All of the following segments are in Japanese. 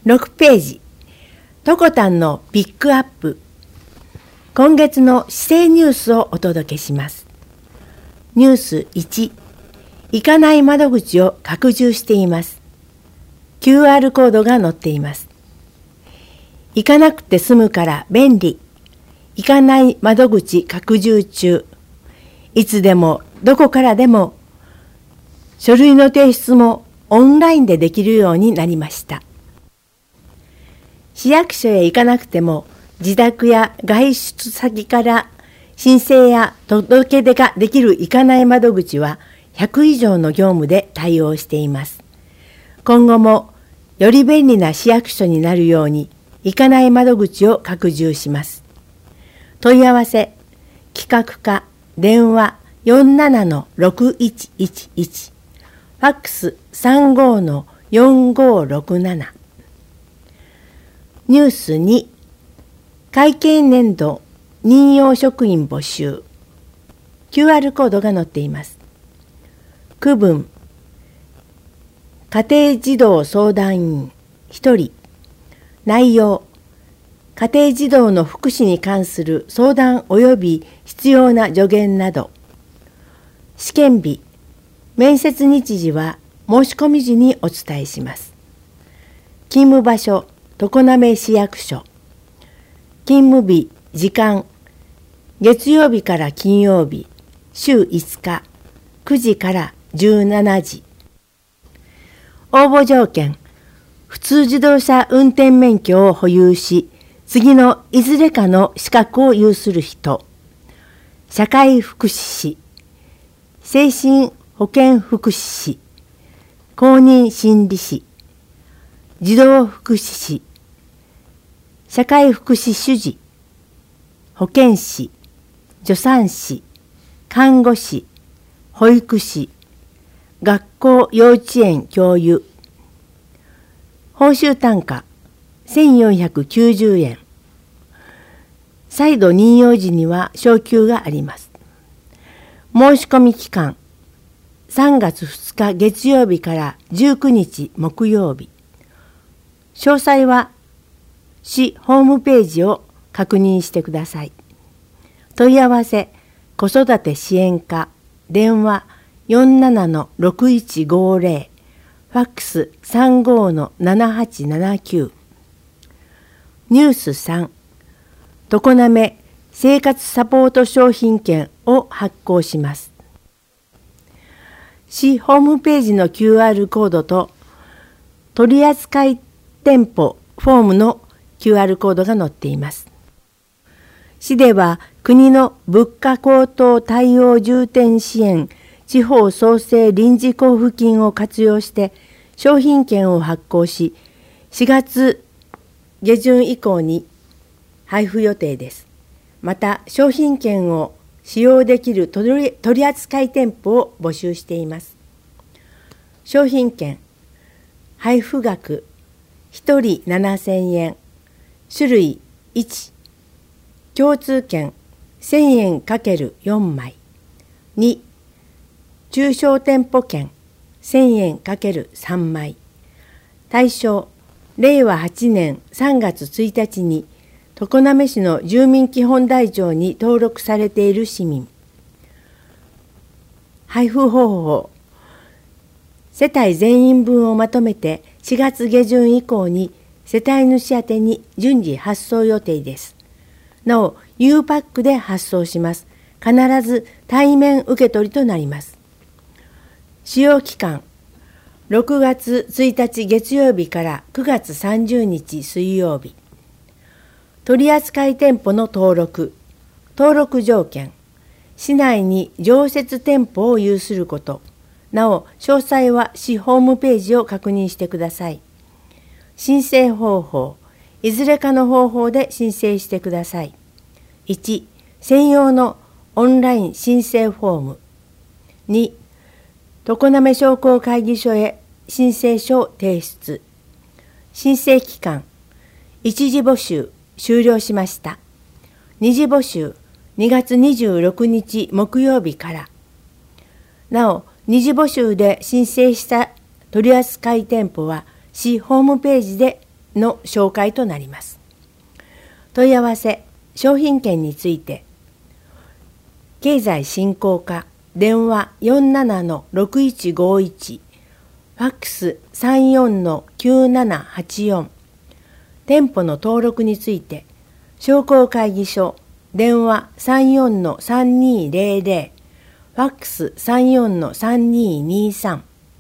6ページ、トコタンのピックアップ。今月の市政ニュースをお届けします。ニュース1、行かない窓口を拡充しています。QR コードが載っています。行かなくて済むから便利。行かない窓口拡充中。いつでもどこからでも書類の提出もオンラインでできるようになりました。市役所へ行かなくても自宅や外出先から申請や届け出ができる行かない窓口は100以上の業務で対応しています。今後もより便利な市役所になるように行かない窓口を拡充します。問い合わせ、企画課、電話 47-6111、ファックス 35-4567。ニュース2、会計年度任用職員募集。QR コードが載っています。区分、家庭児童相談員1人。内容、家庭児童の福祉に関する相談及び必要な助言など。試験日、面接日時は申し込み時にお伝えします。勤務場所、常滑市役所。勤務日、時間、月曜日から金曜日、週5日、9時から17時。応募条件、普通自動車運転免許を保有し、次のいずれかの資格を有する人、社会福祉士、精神保健福祉士、公認心理士、児童福祉士、社会福祉主事、保健師、助産師、看護師、保育士、学校幼稚園教諭。報酬単価1490円。再度任用時には昇給があります。申し込み期間3月2日月曜日から19日木曜日。詳細は市ホームページを確認してください。問い合わせ、子育て支援課、電話 47-6150、ファックス 35-7879。ニュース3、常滑生活サポート商品券を発行します。市ホームページの QR コードと取扱店舗フォームの QR コードが載っています。市では国の物価高騰対応重点支援地方創生臨時交付金を活用して商品券を発行し、4月下旬以降に配布予定です。また商品券を使用できる取扱店舗を募集しています。商品券、配布額1人7000円、種類1、共通券1000円 ×4 枚、2、中小店舗券1000円 ×3 枚。対象、令和8年3月1日に常滑市の住民基本台帳に登録されている市民。配布方法、世帯全員分をまとめて4月下旬以降に世帯主宛てに順次発送予定です。なお、U パックで発送します。必ず対面受け取りとなります。使用期間、6月1日月曜日から9月30日水曜日。取扱店舗の登録条件、市内に常設店舗を有すること。なお、詳細は市ホームページを確認してください。申請方法、いずれかの方法で申請してください。1、専用のオンライン申請フォーム。2、常滑商工会議所へ申請書を提出。申請期間、一次募集終了しました。二次募集2月26日木曜日から。なお、二次募集で申請した取扱店舗は市ホームページでの紹介となります。問い合わせ、商品券について、経済振興課、電話 47-6151、ファックス 34-9784、店舗の登録について、商工会議所、電話 34-3200、ファックス 34-3223。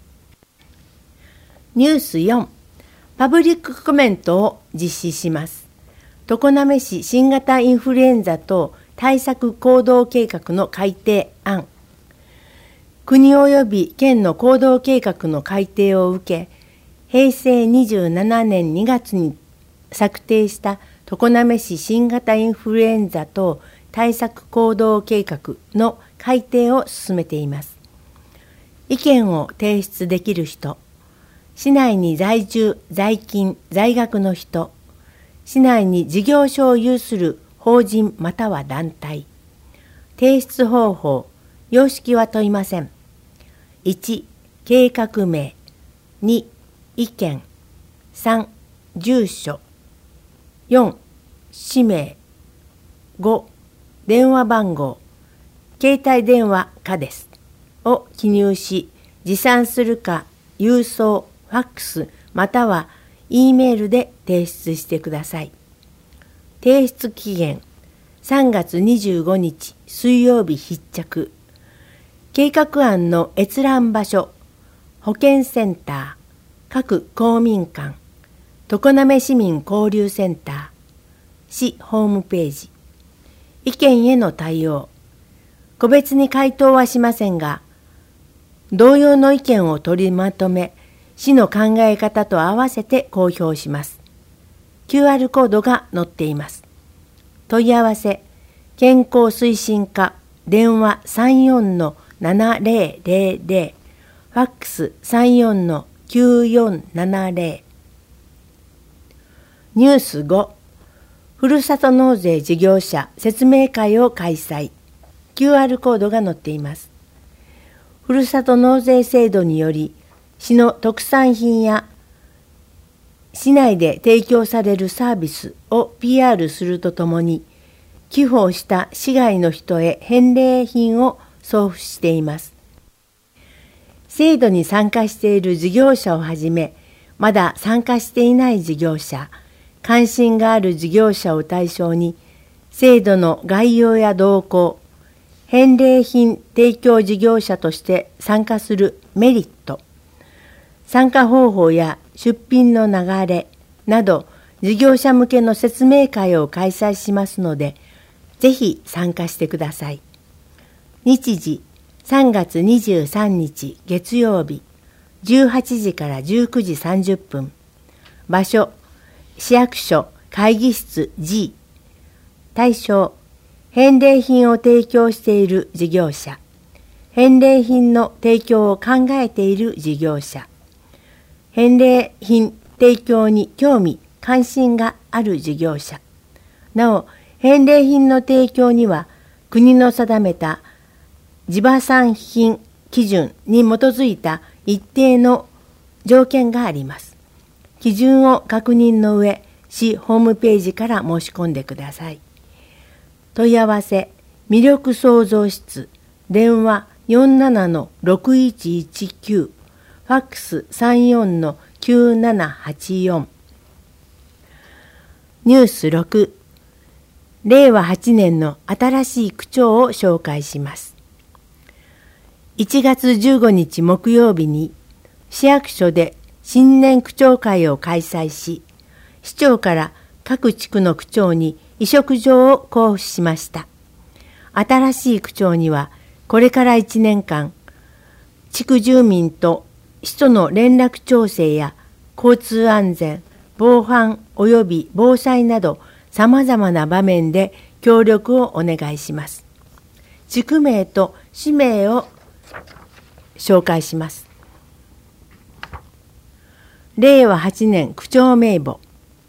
ニュース4、パブリックコメントを実施します。常滑市新型インフルエンザ等対策行動計画の改定案。国及び県の行動計画の改定を受け、平成27年2月に策定した常滑市新型インフルエンザ等対策行動計画の改定を進めています。意見を提出できる人、市内に在住・在勤・在学の人、市内に事業所を有する法人または団体。提出方法、様式は問いません。1、計画名。2、意見。3、住所。4、氏名。5、電話番号。携帯電話かです。を記入し、持参するか、郵送、ファックス、またはEメールで提出してください。提出期限3月25日水曜日必着。計画案の閲覧場所、保健センター、各公民館、常滑市民交流センター、市ホームページ。意見への対応。個別に回答はしませんが、同様の意見を取りまとめ、市の考え方と合わせて公表します。QR コードが載っています。問い合わせ、健康推進課、電話 34-7000、ファックス 34-9470。ニュース5、ふるさと納税事業者説明会を開催。QR コードが載っています。ふるさと納税制度により、市の特産品や市内で提供されるサービスを PR するとともに、寄付をした市外の人へ返礼品を送付しています。制度に参加している事業者をはじめ、まだ参加していない事業者、関心がある事業者を対象に、制度の概要や動向、返礼品提供事業者として参加するメリット、参加方法や出品の流れなど事業者向けの説明会を開催しますので、ぜひ参加してください。日時3月23日月曜日18時から19時30分。場所市役所会議室 G。対象返礼品を提供している事業者、返礼品の提供を考えている事業者、返礼品提供に興味・関心がある事業者。なお、返礼品の提供には国の定めた地場産品基準に基づいた一定の条件があります。基準を確認の上、市ホームページから申し込んでください。問い合わせ、魅力創造室、電話 47-6119、ファックス 34-9784。ニュース6、令和8年の新しい区長を紹介します。1月15日木曜日に市役所で新年区長会を開催し、市長から各地区の区長に委嘱状を交付しました。新しい区長にはこれから1年間、地区住民と市との連絡調整や交通安全、防犯及び防災など様々な場面で協力をお願いします。地区名と市名を紹介します。令和8年区長名簿。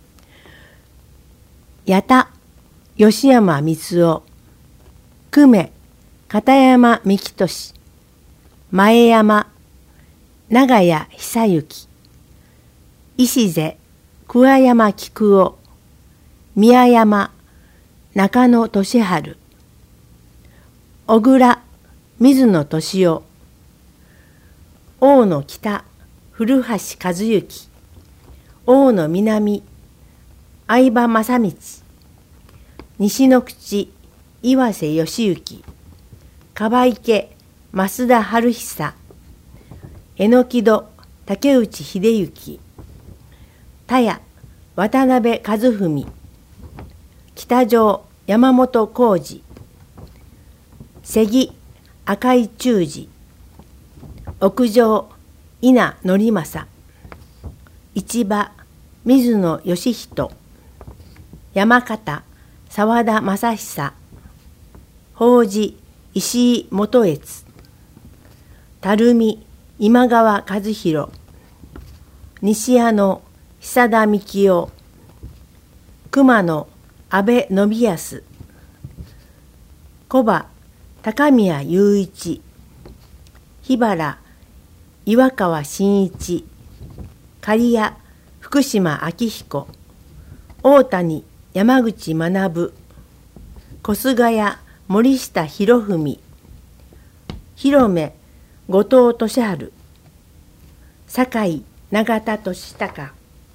矢田吉山光雄、久米片山幹俊、前山長谷久幸、石瀬桑山菊夫、宮山中野俊治、小倉水野俊夫、大野北古橋和幸、大野南相葉正道、西の口岩瀬義行、樺池増田春久、榎戸竹内秀幸、田谷渡辺和文、北条山本浩二、瀬木赤井忠治、屋上稲則政、市場水野義人、山形沢田正久、法事石井元悦、垂水今川和弘、西屋の久田幹夫、熊野阿部信康、小葉高宮雄一、桧原岩川真一、刈谷福島明彦、大谷山口学、小菅谷森下博文、広め後藤俊治、堺永田俊孝。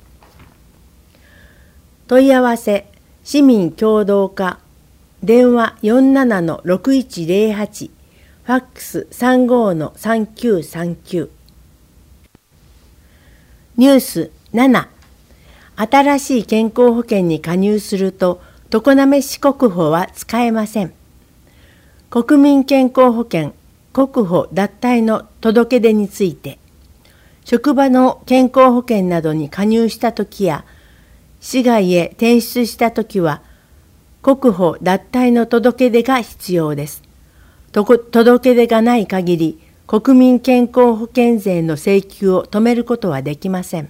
問い合わせ市民協同課、電話 47-6108、ファックス 35-3939。ニュース7、新しい健康保険に加入すると常滑市国保は使えません。国民健康保険国保脱退の届け出について、職場の健康保険などに加入したときや、市外へ転出したときは、国保脱退の届け出が必要です。届け出がない限り、国民健康保険税の請求を止めることはできません。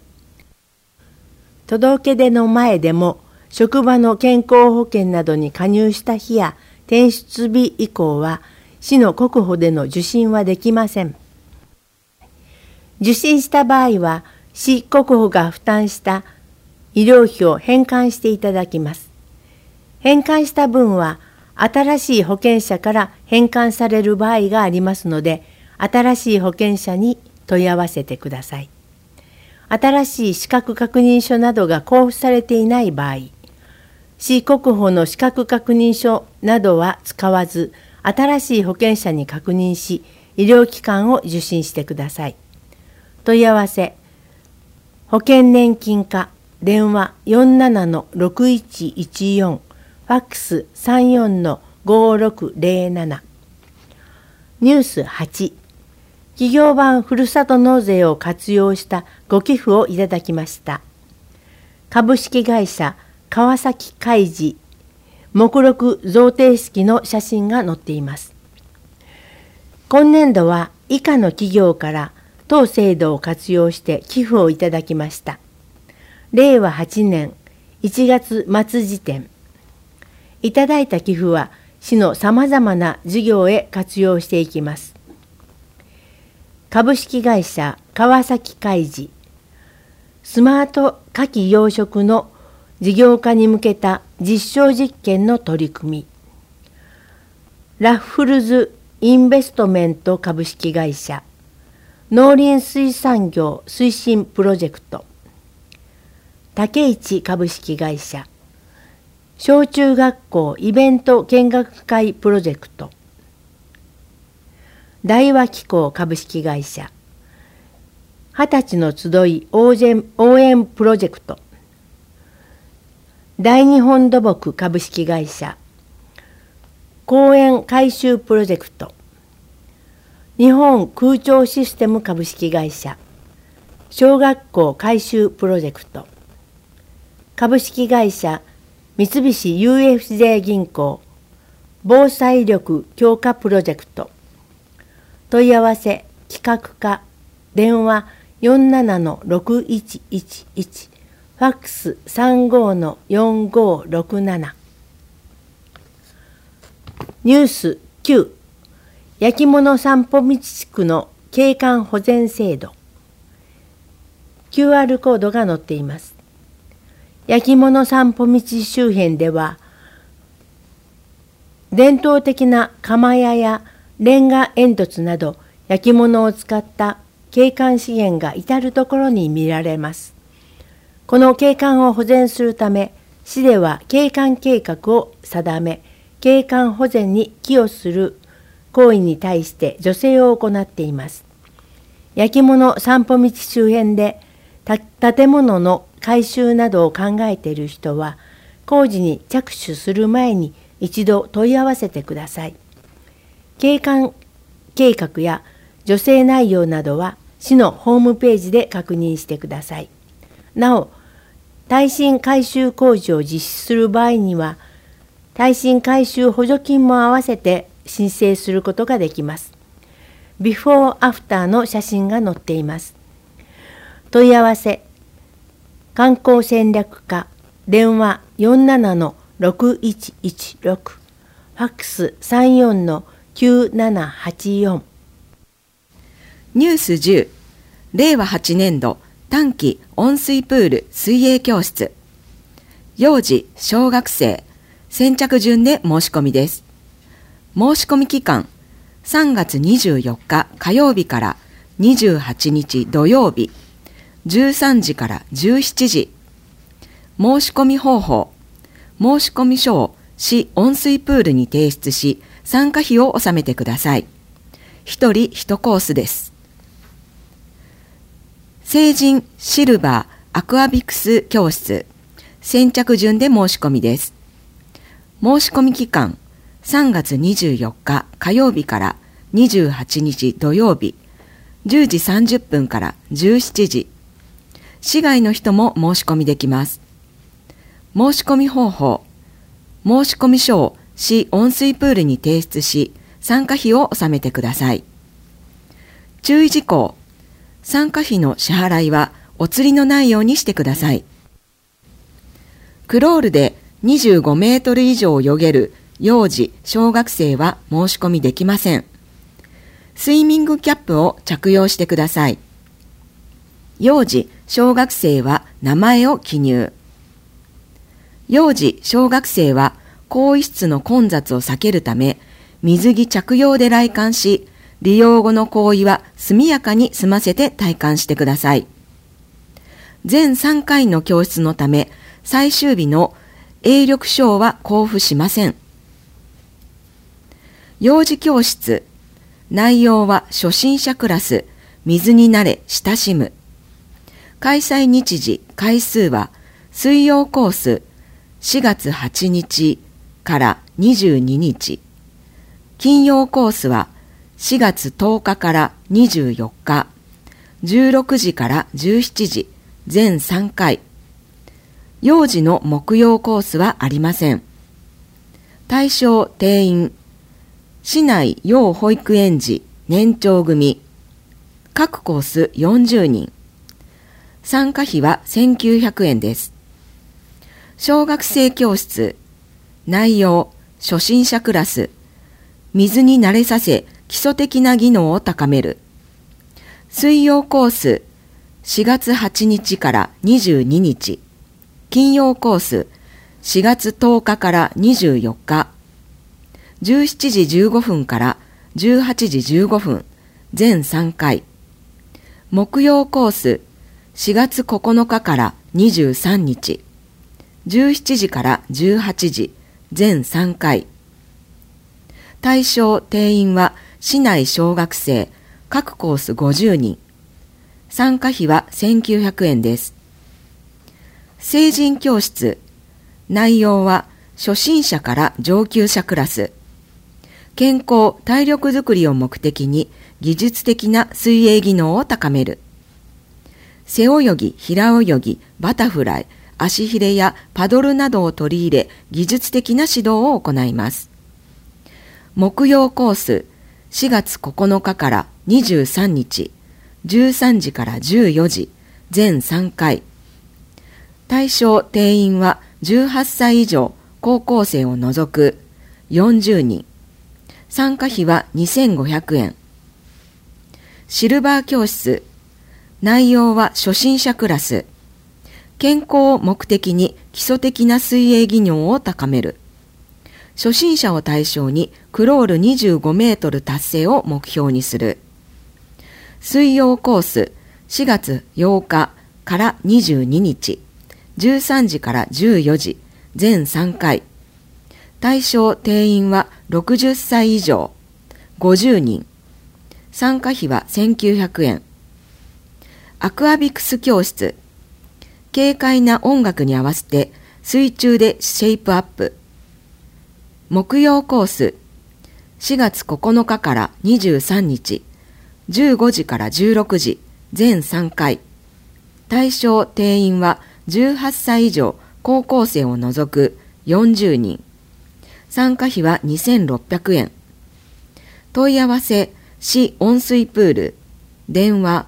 届け出の前でも、職場の健康保険などに加入した日や転出日以降は、市の国保での受診はできません。受診した場合は、市国保が負担した医療費を返還していただきます。返還した分は、新しい保険者から返還される場合がありますので、新しい保険者に問い合わせてください。新しい資格確認書などが交付されていない場合、市国保の資格確認書などは使わず、新しい保険者に確認し、医療機関を受診してください。問い合わせ、保険年金課、電話 47-6114、ファックス 34-5607。ニュース8、企業版ふるさと納税を活用したご寄付をいただきました。株式会社川崎海事目録贈呈式の写真が載っています。今年度は以下の企業から当制度を活用して寄付をいただきました。令和8年1月末時点。いただいた寄付は市のさまざまな事業へ活用していきます。株式会社川崎海事、スマート牡蠣養殖の事業化に向けた実証実験の取り組み。ラッフルズインベストメント株式会社、農林水産業推進プロジェクト。竹市株式会社、小中学校イベント見学会プロジェクト。大和機構株式会社、20歳の集い応援プロジェクト。大日本土木株式会社、公園改修プロジェクト。日本空調システム株式会社、小学校改修プロジェクト。株式会社三菱 UFJ 銀行防災力強化プロジェクト。問い合わせ企画課、電話 47-6111、ファックス 35-4567。ニュース9、焼き物散歩道地区の景観保全制度。QR コードが載っています。 焼き物散歩道周辺では、伝統的な窯屋やレンガ煙突など焼き物を使った景観資源が至るところに見られます。この景観を保全するため、市では景観計画を定め、景観保全に寄与する行為に対して助成を行っています。焼き物散歩道周辺で建物の改修などを考えている人は、工事に着手する前に一度問い合わせてください。景観計画や助成内容などは市のホームページで確認してください。なお、耐震改修工事を実施する場合には、耐震改修補助金も合わせて申請することができます。ビフォーアフターの写真が載っています。問い合わせ、観光戦略課、電話 47-6116、ファックス 34-9784。 ニュース10、令和8年度短期温水プール水泳教室。幼児、小学生、先着順で申し込みです。申し込み期間、3月24日火曜日から28日土曜日、13時から17時。申し込み方法、申し込み書を市温水プールに提出し、参加費を納めてください。1人1コースです。成人シルバーアクアビクス教室、先着順で申し込みです。申し込み期間、3月24日火曜日から28日土曜日、10時30分から17時。市外の人も申し込みできます。申し込み方法、申し込み書を市温水プールに提出し、参加費を納めてください。注意事項、参加費の支払いはお釣りのないようにしてください。クロールで25メートル以上泳げる幼児・小学生は申し込みできません。スイミングキャップを着用してください。幼児・小学生は名前を記入。幼児・小学生は更衣室の混雑を避けるため、水着着用で来館し、利用後の行為は速やかに済ませて退館してください。全3回の教室のため、最終日の泳力証は交付しません。幼児教室、内容は初心者クラス、水に慣れ親しむ。開催日時、回数は水曜コース4月8日から22日。金曜コースは4月10日から24日。16時から17時、全3回。幼児の木曜コースはありません。対象定員、市内幼保育園児年長組、各コース40人。参加費は1900円です。小学生教室、内容、初心者クラス、水に慣れさせ基礎的な技能を高める。水曜コース、4月8日から22日。金曜コース、4月10日から24日。17時15分から18時15分、全3回。木曜コース、4月9日から23日。17時から18時、全3回。対象定員は市内小学生、各コース50人。参加費は1900円です。成人教室、内容は初心者から上級者クラス。健康・体力づくりを目的に技術的な水泳技能を高める。背泳ぎ、平泳ぎ、バタフライ、足ひれやパドルなどを取り入れ、技術的な指導を行います。木曜コース、4月9日から23日、13時から14時、全3回。対象定員は18歳以上、高校生を除く40人。参加費は2500円。シルバー教室、内容は初心者クラス。 健康を目的に基礎的な水泳技能を高める。初心者を対象にクロール25メートル達成を目標にする。水泳コース4月8日から22日、13時から14時、全3回。対象定員は60歳以上、50人。参加費は1900円。アクアビクス教室。軽快な音楽に合わせて水中でシェイプアップ。木曜コース4月9日から23日15時から16時全3回。対象定員は18歳以上高校生を除く40人。参加費は2600円。問い合わせ市温水プール電話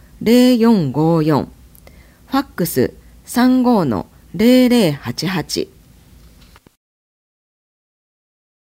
35-0454 ファックス 35-0088